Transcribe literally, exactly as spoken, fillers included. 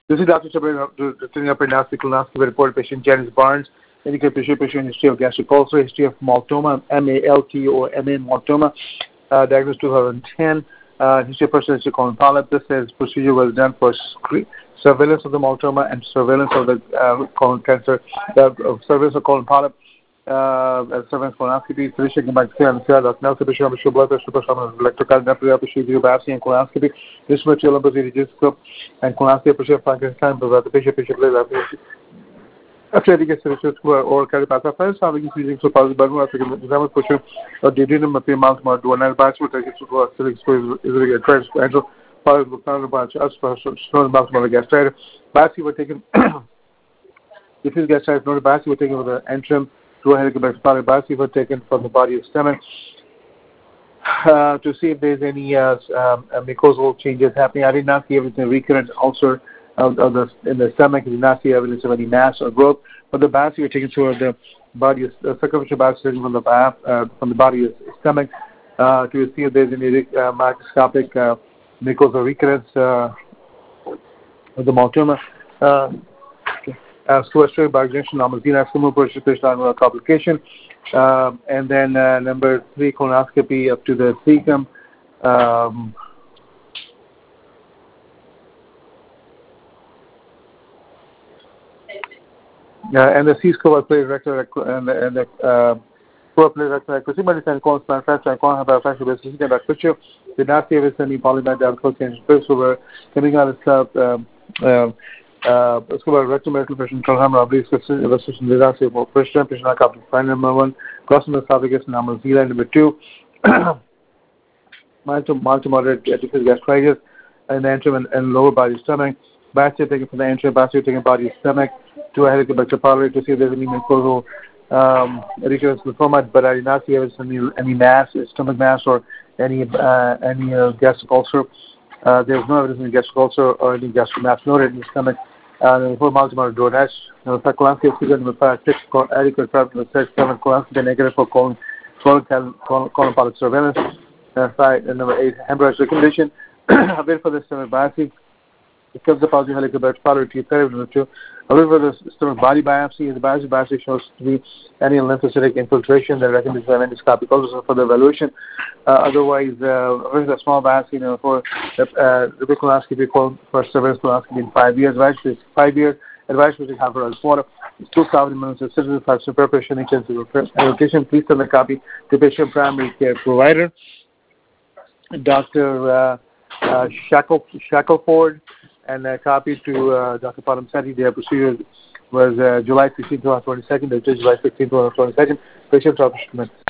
This is Doctor Chabra returning up diagnostic colonoscopy report patient Janice Barnes. Indicated patient patient history of gastric ulcer, history of maltoma, M A L T O M A maltoma, uh, diagnosed two thousand ten. Uh, history of person history colon polyp. This says procedure was done for screen, surveillance of the maltoma and surveillance of the uh, colon cancer, uh, surveillance of colon polyp. Uh, surveillance colonoscopy, physician can back to the Doctor Nelson Bishop, Bishop Blood Pressure, electrocardiogram, procedure biopsy and colonoscopy, this material register and colonoscopy, procedure Frankenstein, but the patient, patient, after I get solutions or carry pathogens, having using so positive button, after example, question or duodenum appear mount more do another batch will take it to go still exposed is a trans angel, follow the counter batch, us for snow mount more gastritis. Biopsy were taken, if you gastritis, no biopsy were taken with the antrum. Through a helicobacter biopsy were taken from the body of stomach uh, to see if there's any uh, um, uh, mucosal changes happening. I did not see evidence of recurrent ulcer of, of the, in the stomach. I did not see evidence of any mass or growth. But the biopsy were taken through the body, of, uh, circumferential biopsy taken from the uh, from the body of stomach uh, to see if there's any uh, microscopic uh, mucosal recurrence uh, of the maltoma. Uh, Uh, Squarespace by extension, Namazina, Sumo participation on complication, um, and then uh, number three, colonoscopy up to the cecum. Um, uh, and the C-scope play rectal and the, and the uh, play rectal accuracy, but it's an colon span fracture and colon have a fracture basis. You can back picture. Did not see if it's any polymer down close change. So we're coming out of stuff. Um, um, Uh, उसके बाद rectal medical patient colon robbery restriction disaster for pressure patient capital find number one crossing the esophagus number zero number two mild to mild to moderate diffuse gastritis and the antrum and, and lower body stomach. Biopsy taken from the antrum, biopsy taken body stomach to a helicobacter pylori to see if there's any mucosal um, recurrence lymphoma, but I did not see any any mass, stomach mass, or any uh, any uh, gastric ulcer. Uh, there was no evidence of gastric ulcer or any gastric mass noted in the stomach. Uh, the four multimodal DoorDash. The colonoscopy is number five, six, adequate prep, number six, seven, colonoscopy negative for colon, colon, colon, colon polyp surveillance. Uh, five, and number eight, hemorrhage condition. I wait for the stomach biopsy. It comes up positive helicobacter pylori T therapy. Number two, I wait for the stomach body biopsy. The biopsy biopsy shows to be any lymphocytic infiltration that recommends endoscopic ultrasound for the evaluation. Uh, otherwise, uh, there's a small biopsy, you know, for the uh, the colonoscopy called for surveillance colonoscopy in five years. Advice is five years. Advice was half hour water. Two thousand minutes of citizen five preparation intensive education. Please send a copy to patient primary care provider, Doctor Uh, uh, Shackle Shackleford, and a copy to uh, Doctor Padam Seti. Their procedure was uh, July sixteenth, twenty twenty-two. The July sixteenth, twenty twenty-two. Patient office.